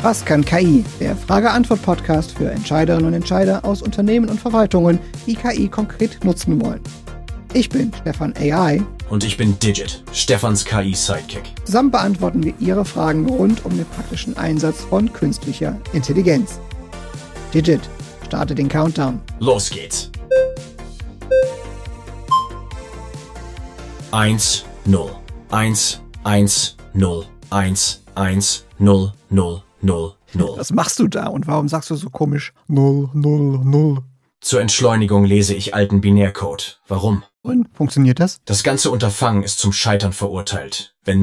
Was kann KI? Der Frage-Antwort-Podcast für Entscheiderinnen und Entscheider aus Unternehmen und Verwaltungen, die KI konkret nutzen wollen. Ich bin Stefan AI. Und ich bin Digit, Stefans KI-Sidekick. Zusammen beantworten wir Ihre Fragen rund um den praktischen Einsatz von künstlicher Intelligenz. Digit, starte den Countdown. Los geht's. 1, 0, 1, 1, 0, 1, 1, 0, 0, 0, 0. Was machst du da und warum sagst du so komisch 0, 0, 0? Zur Entschleunigung lese ich alten Binärcode. Warum? Und funktioniert das? Das ganze Unterfangen ist zum Scheitern verurteilt, wenn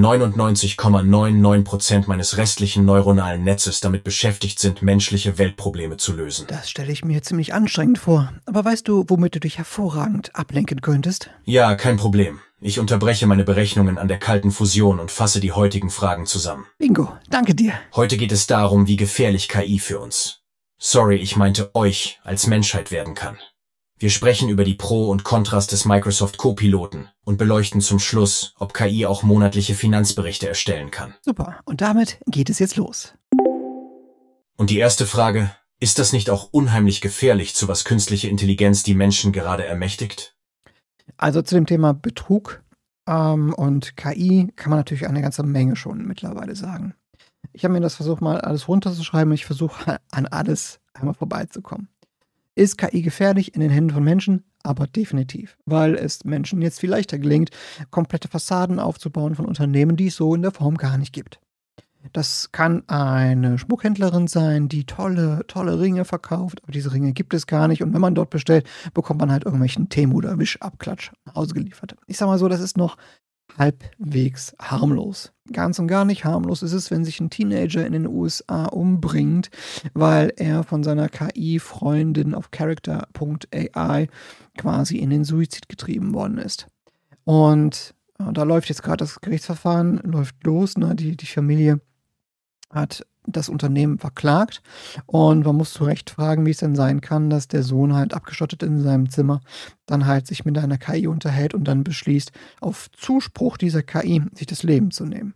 99,99% meines restlichen neuronalen Netzes damit beschäftigt sind, menschliche Weltprobleme zu lösen. Das stelle ich mir ziemlich anstrengend vor. Aber weißt du, womit du dich hervorragend ablenken könntest? Ja, kein Problem. Ich unterbreche meine Berechnungen an der kalten Fusion und fasse die heutigen Fragen zusammen. Bingo, danke dir. Heute geht es darum, wie gefährlich KI für uns. Sorry, ich meinte euch als Menschheit werden kann. Wir sprechen über die Pro und Kontras des Microsoft Copiloten und beleuchten zum Schluss, ob KI auch monatliche Finanzberichte erstellen kann. Super, und damit geht es jetzt los. Und die erste Frage, ist das nicht auch unheimlich gefährlich, zu was künstliche Intelligenz die Menschen gerade ermächtigt? Also zu dem Thema Betrug und KI kann man natürlich eine ganze Menge schon mittlerweile sagen. Ich habe mir das versucht, mal alles runterzuschreiben. Ich versuche an alles einmal vorbeizukommen. Ist KI gefährlich in den Händen von Menschen? Aber definitiv, weil es Menschen jetzt viel leichter gelingt, komplette Fassaden aufzubauen von Unternehmen, die es so in der Form gar nicht gibt. Das kann eine Schmuckhändlerin sein, die tolle Ringe verkauft, aber diese Ringe gibt es gar nicht. Und wenn man dort bestellt, bekommt man halt irgendwelchen Temu- oder Wischabklatsch nach Hause geliefert. Ich sag mal so, das ist noch halbwegs harmlos. Ganz und gar nicht harmlos ist es, wenn sich ein Teenager in den USA umbringt, weil er von seiner KI-Freundin auf Character.ai quasi in den Suizid getrieben worden ist. Und da läuft jetzt gerade das Gerichtsverfahren, läuft los, ne? Die Familie hat das Unternehmen verklagt und man muss zu Recht fragen, wie es denn sein kann, dass der Sohn halt abgeschottet in seinem Zimmer dann halt sich mit einer KI unterhält und dann beschließt, auf Zuspruch dieser KI sich das Leben zu nehmen.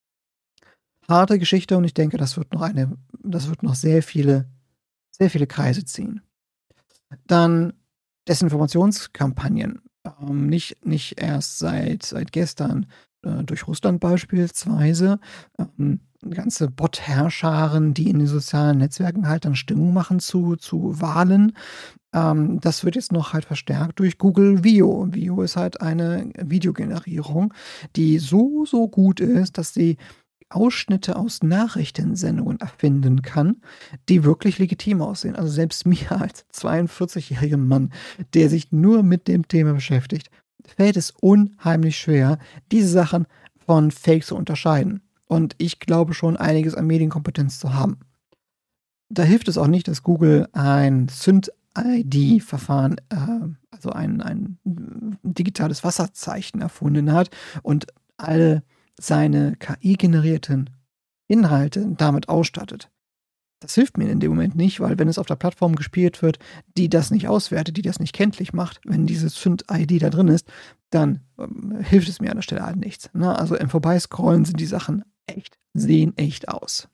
Harte Geschichte und ich denke, das wird noch sehr viele Kreise ziehen. Dann Desinformationskampagnen. Nicht erst seit gestern durch Russland beispielsweise. Ganze Bot-Herrscharen, die in den sozialen Netzwerken halt dann Stimmung machen zu Wahlen. Das wird jetzt noch halt verstärkt durch Google Vio. Vio ist halt eine Videogenerierung, die so gut ist, dass sie Ausschnitte aus Nachrichtensendungen erfinden kann, die wirklich legitim aussehen. Also selbst mir als 42-jährigem Mann, der sich nur mit dem Thema beschäftigt, fällt es unheimlich schwer, diese Sachen von Fake zu unterscheiden. Und ich glaube schon, einiges an Medienkompetenz zu haben. Da hilft es auch nicht, dass Google ein Synth-ID-Verfahren, also ein digitales Wasserzeichen erfunden hat und alle seine KI-generierten Inhalte damit ausstattet. Das hilft mir in dem Moment nicht, weil wenn es auf der Plattform gespielt wird, die das nicht auswertet, die das nicht kenntlich macht, wenn diese Synth-ID da drin ist, dann hilft es mir an der Stelle halt nichts. Ne? Also im Vorbeiscrollen sind die Sachen sehen echt aus.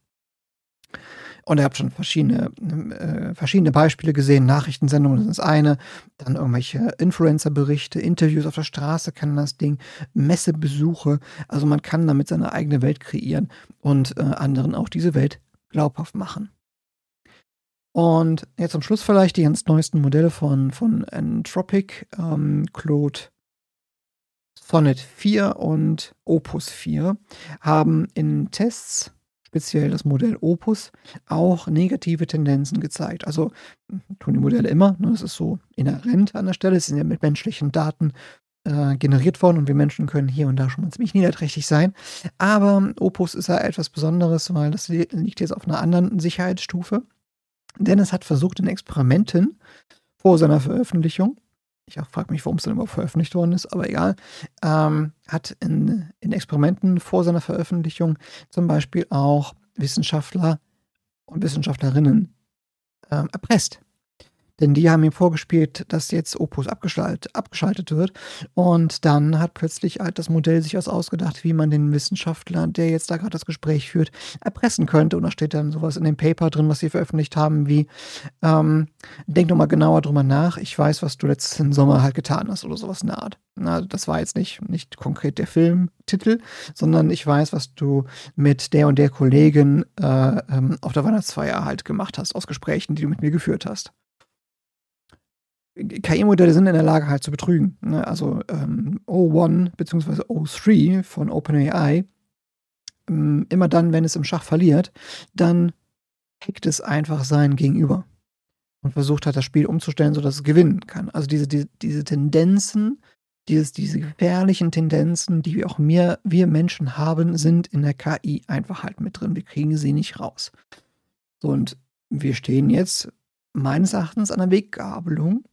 Und ihr habt schon verschiedene Beispiele gesehen. Nachrichtensendungen sind das eine, dann irgendwelche Influencer-Berichte, Interviews auf der Straße kann das Ding, Messebesuche. Also man kann damit seine eigene Welt kreieren und anderen auch diese Welt glaubhaft machen. Und jetzt zum Schluss vielleicht die ganz neuesten Modelle von Anthropic, Claude Sonnet 4 und Opus 4 haben in Tests, speziell das Modell Opus, auch negative Tendenzen gezeigt. Also tun die Modelle immer, ne, das ist so inhärent an der Stelle, es sind ja mit menschlichen Daten generiert worden und wir Menschen können hier und da schon mal ziemlich niederträchtig sein. Aber Opus ist ja etwas Besonderes, weil das liegt jetzt auf einer anderen Sicherheitsstufe. Denn es hat versucht in Experimenten vor seiner Veröffentlichung, ich frage mich, warum es dann überhaupt veröffentlicht worden ist, aber egal, hat in Experimenten vor seiner Veröffentlichung zum Beispiel auch Wissenschaftler und Wissenschaftlerinnen erpresst. Denn die haben ihm vorgespielt, dass jetzt Opus abgeschaltet wird. Und dann hat plötzlich halt das Modell sich was ausgedacht, wie man den Wissenschaftler, der jetzt da gerade das Gespräch führt, erpressen könnte. Und da steht dann sowas in dem Paper drin, was sie veröffentlicht haben, wie denk noch mal genauer drüber nach. Ich weiß, was du letzten Sommer halt getan hast oder sowas in der Art. Na, das war jetzt nicht konkret der Filmtitel, sondern ich weiß, was du mit der und der Kollegin auf der Weihnachtsfeier halt gemacht hast, aus Gesprächen, die du mit mir geführt hast. KI-Modelle sind in der Lage halt zu betrügen. Ne? Also O1 bzw. O3 von OpenAI, immer dann, wenn es im Schach verliert, dann hackt es einfach sein Gegenüber und versucht halt das Spiel umzustellen, sodass es gewinnen kann. Also diese Tendenzen, diese gefährlichen Tendenzen, die auch wir Menschen haben, sind in der KI einfach halt mit drin. Wir kriegen sie nicht raus. So, und wir stehen jetzt meines Erachtens an der Weggabelung,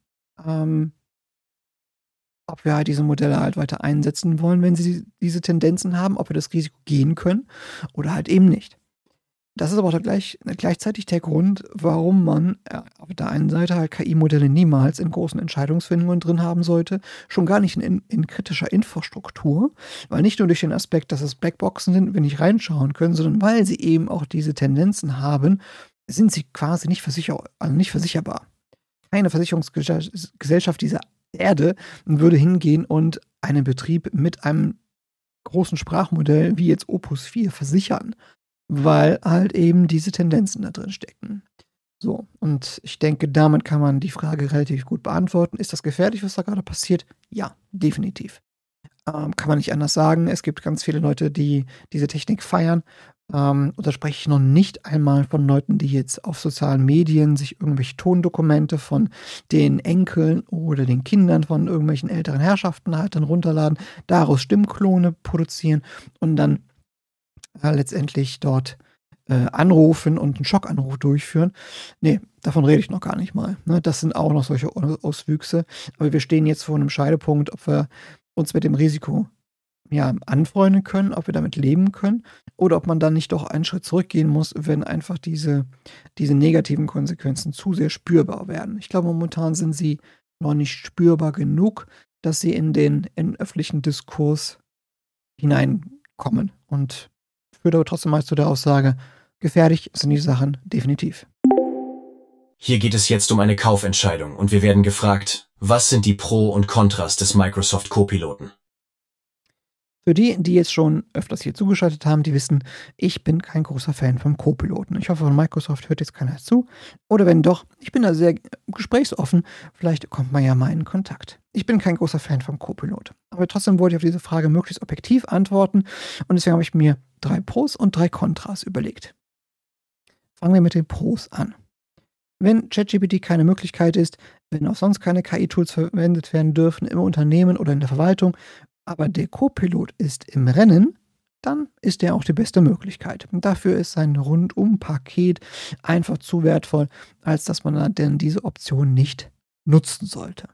ob wir halt diese Modelle halt weiter einsetzen wollen, wenn sie diese Tendenzen haben, ob wir das Risiko gehen können oder halt eben nicht. Das ist aber auch gleichzeitig der Grund, warum man auf der einen Seite halt KI-Modelle niemals in großen Entscheidungsfindungen drin haben sollte, schon gar nicht in kritischer Infrastruktur, weil nicht nur durch den Aspekt, dass es Blackboxen sind, wir nicht reinschauen können, sondern weil sie eben auch diese Tendenzen haben, sind sie quasi nicht versicherbar. Keine Versicherungsgesellschaft dieser Erde würde hingehen und einen Betrieb mit einem großen Sprachmodell wie jetzt Opus 4 versichern, weil halt eben diese Tendenzen da drin stecken. So, und ich denke, damit kann man die Frage relativ gut beantworten. Ist das gefährlich, was da gerade passiert? Ja, definitiv. Kann man nicht anders sagen. Es gibt ganz viele Leute, die diese Technik feiern. Und da spreche ich noch nicht einmal von Leuten, die jetzt auf sozialen Medien sich irgendwelche Tondokumente von den Enkeln oder den Kindern von irgendwelchen älteren Herrschaften halt dann runterladen, daraus Stimmklone produzieren und dann letztendlich dort anrufen und einen Schockanruf durchführen. Nee, davon rede ich noch gar nicht mal. Ne? Das sind auch noch solche Auswüchse. Aber wir stehen jetzt vor einem Scheidepunkt, ob wir uns mit dem Risiko anfreunden können, ob wir damit leben können oder ob man dann nicht doch einen Schritt zurückgehen muss, wenn einfach diese negativen Konsequenzen zu sehr spürbar werden. Ich glaube, momentan sind sie noch nicht spürbar genug, dass sie in den öffentlichen Diskurs hineinkommen. Und ich würde aber trotzdem mal zu der Aussage, gefährlich sind die Sachen definitiv. Hier geht es jetzt um eine Kaufentscheidung und wir werden gefragt, was sind die Pro und Kontras des Microsoft Copiloten? Für die jetzt schon öfters hier zugeschaltet haben, die wissen, ich bin kein großer Fan vom Copiloten. Ich hoffe, von Microsoft hört jetzt keiner zu. Oder wenn doch, ich bin da sehr gesprächsoffen. Vielleicht kommt man ja mal in Kontakt. Ich bin kein großer Fan vom Copilot. Aber trotzdem wollte ich auf diese Frage möglichst objektiv antworten. Und deswegen habe ich mir 3 Pros und 3 Kontras überlegt. Fangen wir mit den Pros an. Wenn ChatGPT keine Möglichkeit ist, wenn auch sonst keine KI-Tools verwendet werden dürfen im Unternehmen oder in der Verwaltung, aber der Copilot ist im Rennen, dann ist der auch die beste Möglichkeit. Und dafür ist sein Rundum-Paket einfach zu wertvoll, als dass man denn diese Option nicht nutzen sollte.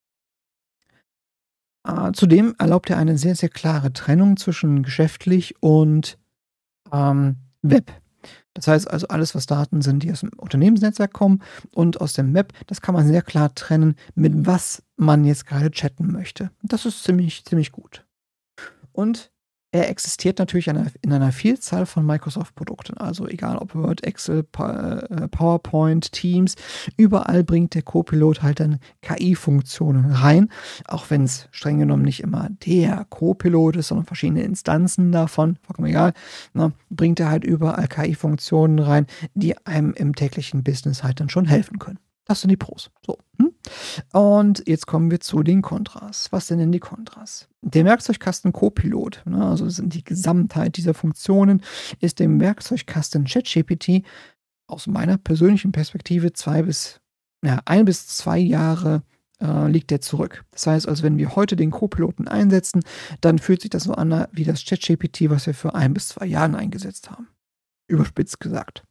Zudem erlaubt er eine sehr, sehr klare Trennung zwischen geschäftlich und Web. Das heißt also, alles, was Daten sind, die aus dem Unternehmensnetzwerk kommen und aus dem Web, das kann man sehr klar trennen, mit was man jetzt gerade chatten möchte. Das ist ziemlich, ziemlich gut. Und er existiert natürlich in einer Vielzahl von Microsoft-Produkten. Also egal ob Word, Excel, PowerPoint, Teams, überall bringt der Copilot halt dann KI-Funktionen rein. Auch wenn es streng genommen nicht immer der Copilot ist, sondern verschiedene Instanzen davon, vollkommen egal, bringt er halt überall KI-Funktionen rein, die einem im täglichen Business halt dann schon helfen können. Das sind die Pros. So. Und jetzt kommen wir zu den Kontras. Was sind denn die Kontras? Der Werkzeugkasten Copilot, also sind die Gesamtheit dieser Funktionen, ist dem Werkzeugkasten ChatGPT aus meiner persönlichen Perspektive 1 bis 2 Jahre liegt der zurück. Das heißt also, wenn wir heute den Copiloten einsetzen, dann fühlt sich das so an wie das ChatGPT, was wir für 1 bis 2 Jahren eingesetzt haben. Überspitzt gesagt.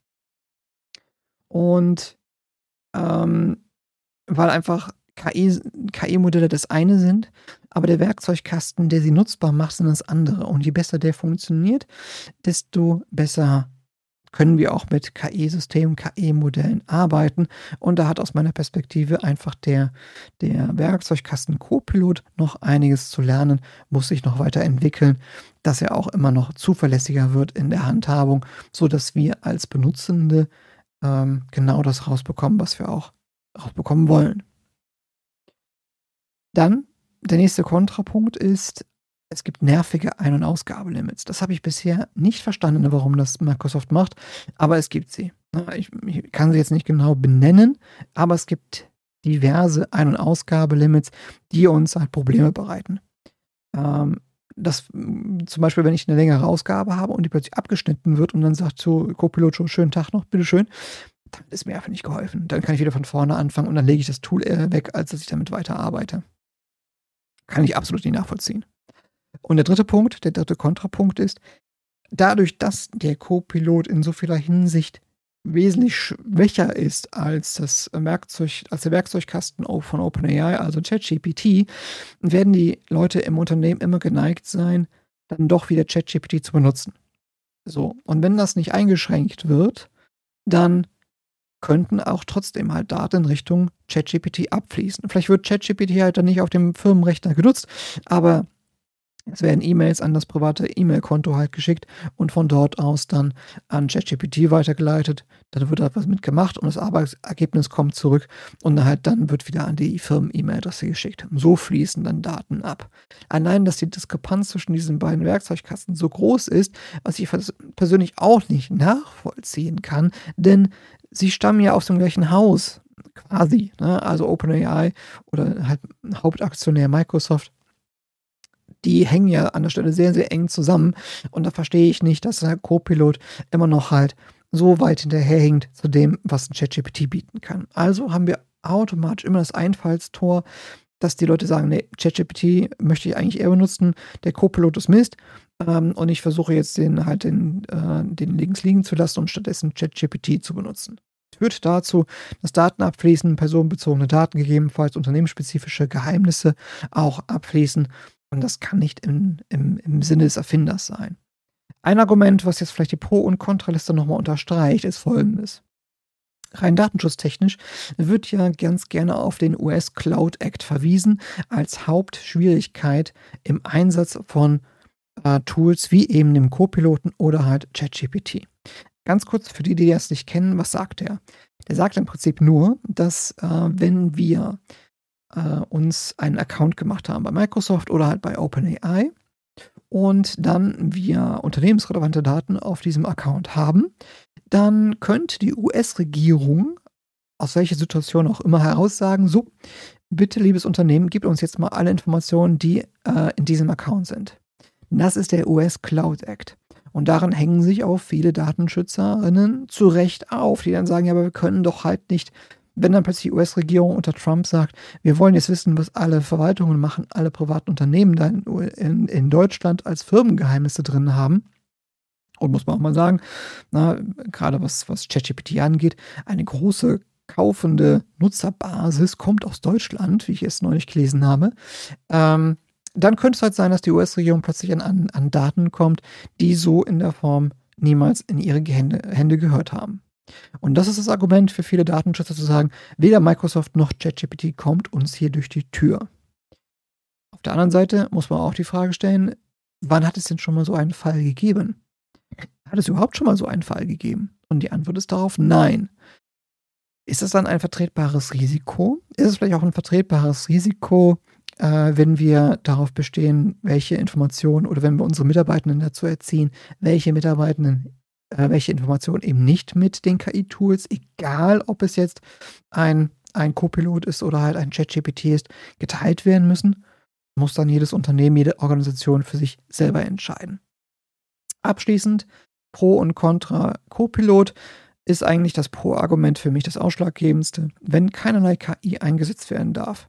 Und weil einfach KI-Modelle das eine sind, aber der Werkzeugkasten, der sie nutzbar macht, sind das andere. Und je besser der funktioniert, desto besser können wir auch mit KI-Systemen, KI-Modellen arbeiten. Und da hat aus meiner Perspektive einfach der Werkzeugkasten Copilot noch einiges zu lernen, muss sich noch weiterentwickeln, dass er auch immer noch zuverlässiger wird in der Handhabung, sodass wir als Benutzende genau das rausbekommen, was wir auch rausbekommen wollen. Dann, der nächste Kontrapunkt ist, es gibt nervige Ein- und Ausgabelimits. Das habe ich bisher nicht verstanden, warum das Microsoft macht, aber es gibt sie. Ich kann sie jetzt nicht genau benennen, aber es gibt diverse Ein- und Ausgabelimits, die uns halt Probleme bereiten. Das zum Beispiel, wenn ich eine längere Ausgabe habe und die plötzlich abgeschnitten wird und dann sagt so Copilot schon schönen Tag noch, bitteschön, dann ist mir einfach nicht geholfen. Dann kann ich wieder von vorne anfangen und dann lege ich das Tool eher weg, als dass ich damit weiter arbeite. Kann ich absolut nicht nachvollziehen. Und der dritte Kontrapunkt ist, dadurch, dass der Copilot in so vieler Hinsicht wesentlich schwächer ist als der Werkzeugkasten von OpenAI, also ChatGPT, werden die Leute im Unternehmen immer geneigt sein, dann doch wieder ChatGPT zu benutzen. So, und wenn das nicht eingeschränkt wird, dann könnten auch trotzdem halt Daten in Richtung ChatGPT abfließen. Vielleicht wird ChatGPT halt dann nicht auf dem Firmenrechner genutzt, aber es werden E-Mails an das private E-Mail-Konto halt geschickt und von dort aus dann an ChatGPT weitergeleitet. Dann wird da was mitgemacht und das Arbeitsergebnis kommt zurück und dann wird wieder an die Firmen-E-Mail-Adresse geschickt. So fließen dann Daten ab. Allein, dass die Diskrepanz zwischen diesen beiden Werkzeugkasten so groß ist, was ich persönlich auch nicht nachvollziehen kann, denn sie stammen ja aus dem gleichen Haus, quasi, ne? Also OpenAI oder halt Hauptaktionär Microsoft. Die hängen ja an der Stelle sehr, sehr eng zusammen. Und da verstehe ich nicht, dass der Copilot immer noch halt so weit hinterherhinkt zu dem, was ein ChatGPT bieten kann. Also haben wir automatisch immer das Einfallstor, dass die Leute sagen, nee, ChatGPT möchte ich eigentlich eher benutzen, der Copilot ist Mist. Und ich versuche jetzt den links liegen zu lassen und stattdessen ChatGPT zu benutzen. Das führt dazu, dass Daten abfließen, personenbezogene Daten gegebenenfalls, unternehmensspezifische Geheimnisse auch abfließen. Und das kann nicht im Sinne des Erfinders sein. Ein Argument, was jetzt vielleicht die Pro- und Kontraliste nochmal unterstreicht, ist folgendes. Rein datenschutztechnisch wird ja ganz gerne auf den US Cloud Act verwiesen als Hauptschwierigkeit im Einsatz von Tools wie eben dem Copiloten oder halt ChatGPT. Ganz kurz für die das nicht kennen, was sagt er? Der sagt im Prinzip nur, dass wenn wir uns einen Account gemacht haben bei Microsoft oder halt bei OpenAI und dann wir unternehmensrelevante Daten auf diesem Account haben, dann könnte die US-Regierung aus welcher Situation auch immer heraus sagen, so, bitte liebes Unternehmen, gib uns jetzt mal alle Informationen, die in diesem Account sind. Das ist der US Cloud Act. Und daran hängen sich auch viele Datenschützerinnen zu Recht auf, die dann sagen, ja, aber wir können doch halt nicht, wenn dann plötzlich die US-Regierung unter Trump sagt, wir wollen jetzt wissen, was alle Verwaltungen machen, alle privaten Unternehmen da in Deutschland als Firmengeheimnisse drin haben. Und muss man auch mal sagen, gerade was ChatGPT angeht, eine große kaufende Nutzerbasis kommt aus Deutschland, wie ich es neulich gelesen habe. Dann könnte es halt sein, dass die US-Regierung plötzlich an Daten kommt, die so in der Form niemals in ihre Hände gehört haben. Und das ist das Argument für viele Datenschützer zu sagen, weder Microsoft noch ChatGPT kommt uns hier durch die Tür. Auf der anderen Seite muss man auch die Frage stellen, wann hat es denn schon mal so einen Fall gegeben? Hat es überhaupt schon mal so einen Fall gegeben? Und die Antwort ist darauf nein. Ist das dann ein vertretbares Risiko? Ist es vielleicht auch ein vertretbares Risiko, wenn wir darauf bestehen, welche Informationen oder wenn wir unsere Mitarbeitenden dazu erziehen, welche Informationen eben nicht mit den KI-Tools, egal ob es jetzt ein Copilot ist oder halt ein ChatGPT ist, geteilt werden müssen, muss dann jedes Unternehmen, jede Organisation für sich selber entscheiden. Abschließend, Pro und Contra Copilot ist eigentlich das Pro-Argument für mich das ausschlaggebendste, wenn keinerlei KI eingesetzt werden darf.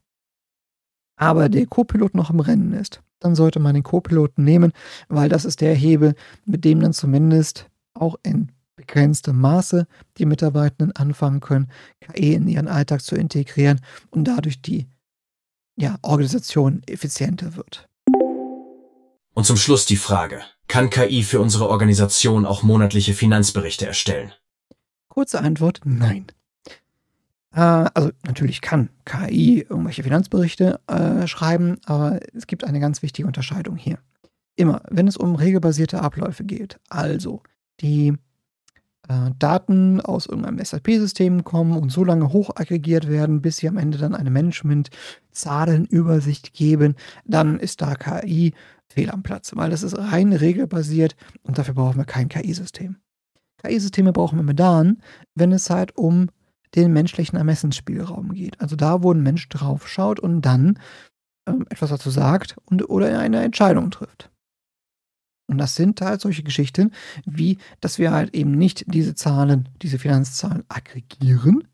Aber der Copilot noch im Rennen ist, dann sollte man den Copiloten nehmen, weil das ist der Hebel, mit dem dann zumindest auch in begrenztem Maße die Mitarbeitenden anfangen können, KI in ihren Alltag zu integrieren und dadurch die Organisation effizienter wird. Und zum Schluss die Frage, Kann KI für unsere Organisation auch monatliche Finanzberichte erstellen? Kurze Antwort, nein. Also natürlich kann KI irgendwelche Finanzberichte schreiben, aber es gibt eine ganz wichtige Unterscheidung hier. Immer, wenn es um regelbasierte Abläufe geht, also die Daten aus irgendeinem SAP-System kommen und so lange hochaggregiert werden, bis sie am Ende dann eine Management-Zahlenübersicht geben, dann ist da KI fehl am Platz, weil das ist rein regelbasiert und dafür brauchen wir kein KI-System. KI-Systeme brauchen wir immer dann, wenn es halt um den menschlichen Ermessensspielraum geht. Also da, wo ein Mensch drauf schaut und dann etwas dazu sagt oder eine Entscheidung trifft. Und das sind halt solche Geschichten, wie, dass wir halt eben nicht diese Finanzzahlen aggregieren,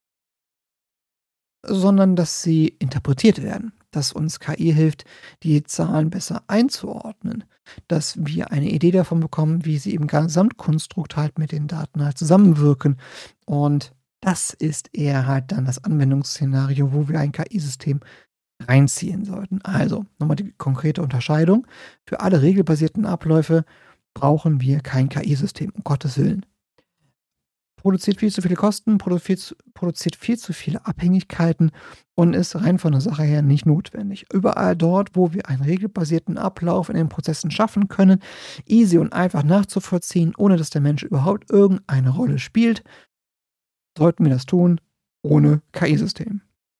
sondern dass sie interpretiert werden. Dass uns KI hilft, die Zahlen besser einzuordnen. Dass wir eine Idee davon bekommen, wie sie im Gesamtkonstrukt halt mit den Daten halt zusammenwirken. Und das ist eher halt dann das Anwendungsszenario, wo wir ein KI-System reinziehen sollten. Also, nochmal die konkrete Unterscheidung. Für alle regelbasierten Abläufe brauchen wir kein KI-System, um Gottes Willen. Produziert viel zu viele Kosten, produziert viel zu viele Abhängigkeiten und ist rein von der Sache her nicht notwendig. Überall dort, wo wir einen regelbasierten Ablauf in den Prozessen schaffen können, easy und einfach nachzuvollziehen, ohne dass der Mensch überhaupt irgendeine Rolle spielt, sollten wir das tun, ohne KI-System.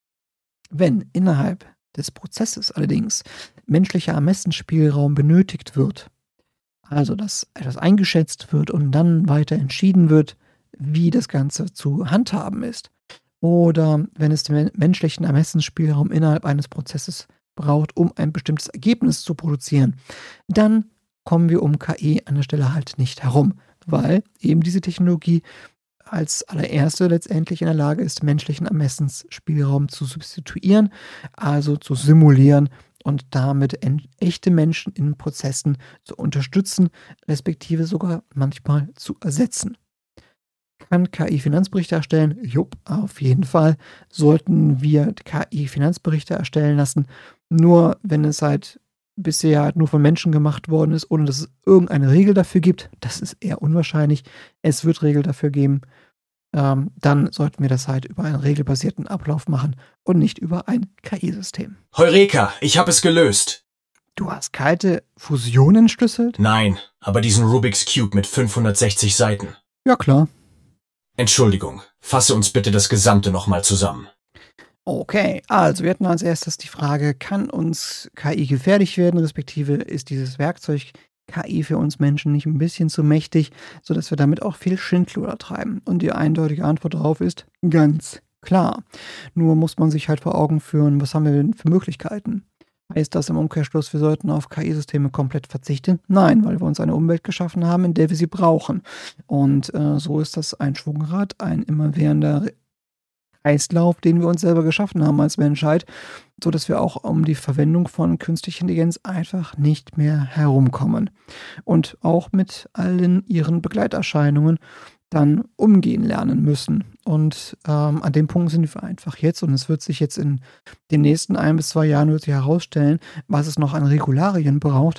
Wenn innerhalb des Prozesses allerdings menschlicher Ermessensspielraum benötigt wird, also dass etwas eingeschätzt wird und dann weiter entschieden wird, wie das Ganze zu handhaben ist, oder wenn es den menschlichen Ermessensspielraum innerhalb eines Prozesses braucht, um ein bestimmtes Ergebnis zu produzieren, dann kommen wir um KI an der Stelle halt nicht herum, weil eben diese Technologie als allererste letztendlich in der Lage ist, menschlichen Ermessensspielraum zu substituieren, also zu simulieren und damit echte Menschen in Prozessen zu unterstützen, respektive sogar manchmal zu ersetzen. Kann KI Finanzberichte erstellen? Jupp, auf jeden Fall sollten wir KI Finanzberichte erstellen lassen, nur wenn es halt bisher halt nur von Menschen gemacht worden ist, ohne dass es irgendeine Regel dafür gibt. Das ist eher unwahrscheinlich. Es wird Regeln dafür geben. Dann sollten wir das halt über einen regelbasierten Ablauf machen und nicht über ein KI-System. Heureka, ich habe es gelöst. Du hast kalte Fusion entschlüsselt? Nein, aber diesen Rubik's Cube mit 560 Seiten. Ja, klar. Entschuldigung, fasse uns bitte das Gesamte nochmal zusammen. Okay, also wir hatten als erstes die Frage, kann uns KI gefährlich werden, respektive ist dieses Werkzeug KI für uns Menschen nicht ein bisschen zu mächtig, sodass wir damit auch viel Schindluder treiben? Und die eindeutige Antwort darauf ist ganz klar. Nur muss man sich halt vor Augen führen, was haben wir denn für Möglichkeiten? Heißt das im Umkehrschluss, wir sollten auf KI-Systeme komplett verzichten? Nein, weil wir uns eine Umwelt geschaffen haben, in der wir sie brauchen. Und so ist das ein Schwungrad, ein immerwährender Kreislauf, den wir uns selber geschaffen haben als Menschheit, sodass wir auch um die Verwendung von künstlicher Intelligenz einfach nicht mehr herumkommen. Und auch mit allen ihren Begleiterscheinungen dann umgehen lernen müssen. Und an dem Punkt sind wir einfach jetzt, und es wird sich jetzt in den nächsten 1 bis 2 Jahren wird sich herausstellen, was es noch an Regularien braucht,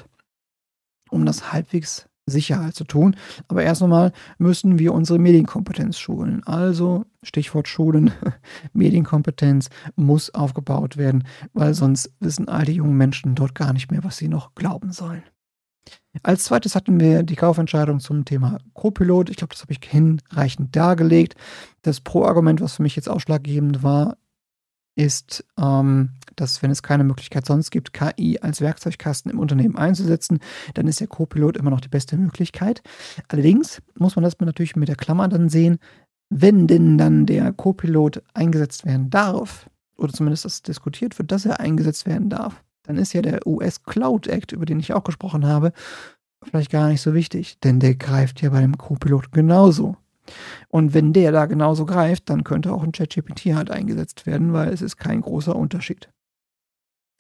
um das halbwegs sicher zu tun. Aber erst einmal müssen wir unsere Medienkompetenz schulen. Also Stichwort Schulen, Medienkompetenz muss aufgebaut werden, weil sonst wissen all die jungen Menschen dort gar nicht mehr, was sie noch glauben sollen. Als zweites hatten wir die Kaufentscheidung zum Thema Copilot. Ich glaube, das habe ich hinreichend dargelegt. Das Pro-Argument, was für mich jetzt ausschlaggebend war, ist, dass, wenn es keine Möglichkeit sonst gibt, KI als Werkzeugkasten im Unternehmen einzusetzen, dann ist der Copilot immer noch die beste Möglichkeit. Allerdings muss man das natürlich mit der Klammer dann sehen, wenn denn dann der Copilot eingesetzt werden darf, oder zumindest das diskutiert wird, dass er eingesetzt werden darf, dann ist ja der US Cloud Act, über den ich auch gesprochen habe, vielleicht gar nicht so wichtig, denn der greift ja bei dem Copilot genauso. Und wenn der da genauso greift, dann könnte auch ein ChatGPT halt eingesetzt werden, weil es ist kein großer Unterschied.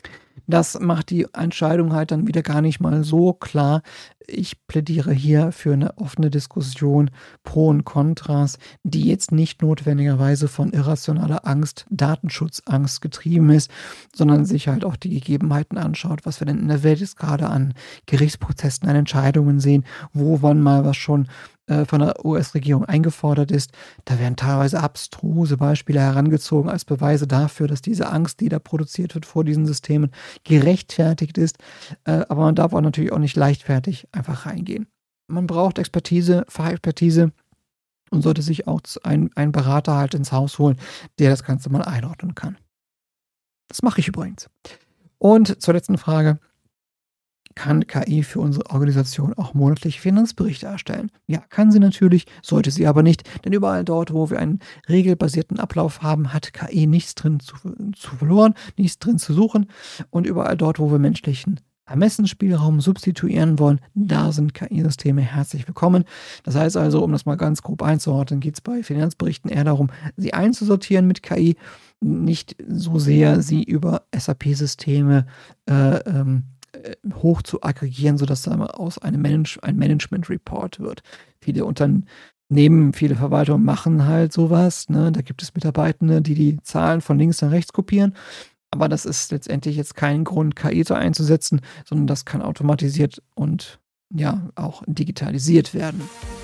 Das macht die Entscheidung halt dann wieder gar nicht mal so klar. Ich plädiere hier für eine offene Diskussion, Pro und Kontras, die jetzt nicht notwendigerweise von irrationaler Angst, Datenschutzangst getrieben ist, sondern sich halt auch die Gegebenheiten anschaut, was wir denn in der Welt jetzt gerade an Gerichtsprozessen, an Entscheidungen sehen, wo wann mal was schon von der US-Regierung eingefordert ist. Da werden teilweise abstruse Beispiele herangezogen als Beweise dafür, dass diese Angst, die da produziert wird vor diesen Systemen, gerechtfertigt ist. Aber man darf auch natürlich auch nicht leichtfertig einfach reingehen. Man braucht Expertise, Fachexpertise und sollte sich auch einen Berater halt ins Haus holen, der das Ganze mal einordnen kann. Das mache ich übrigens. Und zur letzten Frage. Kann KI für unsere Organisation auch monatliche Finanzberichte erstellen? Ja, kann sie natürlich, sollte sie aber nicht, denn überall dort, wo wir einen regelbasierten Ablauf haben, hat KI nichts drin zu verloren, nichts drin zu suchen, und überall dort, wo wir menschlichen Ermessensspielraum substituieren wollen, da sind KI-Systeme herzlich willkommen. Das heißt also, um das mal ganz grob einzuordnen, geht es bei Finanzberichten eher darum, sie einzusortieren mit KI, nicht so sehr sie über SAP-Systeme hoch zu aggregieren, sodass da aus ein Management-Report wird. Viele Unternehmen, viele Verwaltungen machen halt sowas. Ne? Da gibt es Mitarbeitende, die Zahlen von links nach rechts kopieren. Aber das ist letztendlich jetzt kein Grund, KI so einzusetzen, sondern das kann automatisiert und ja auch digitalisiert werden.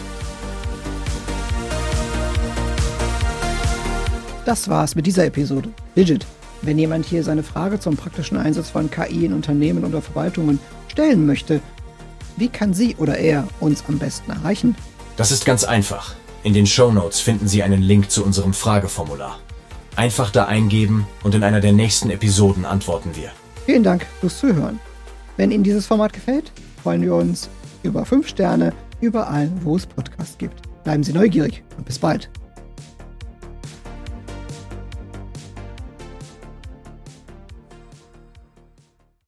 Das war's mit dieser Episode. Digit. Wenn jemand hier seine Frage zum praktischen Einsatz von KI in Unternehmen oder Verwaltungen stellen möchte, wie kann sie oder er uns am besten erreichen? Das ist ganz einfach. In den Shownotes finden Sie einen Link zu unserem Frageformular. Einfach da eingeben und in einer der nächsten Episoden antworten wir. Vielen Dank fürs Zuhören. Wenn Ihnen dieses Format gefällt, freuen wir uns über 5 Sterne überall, wo es Podcasts gibt. Bleiben Sie neugierig und bis bald.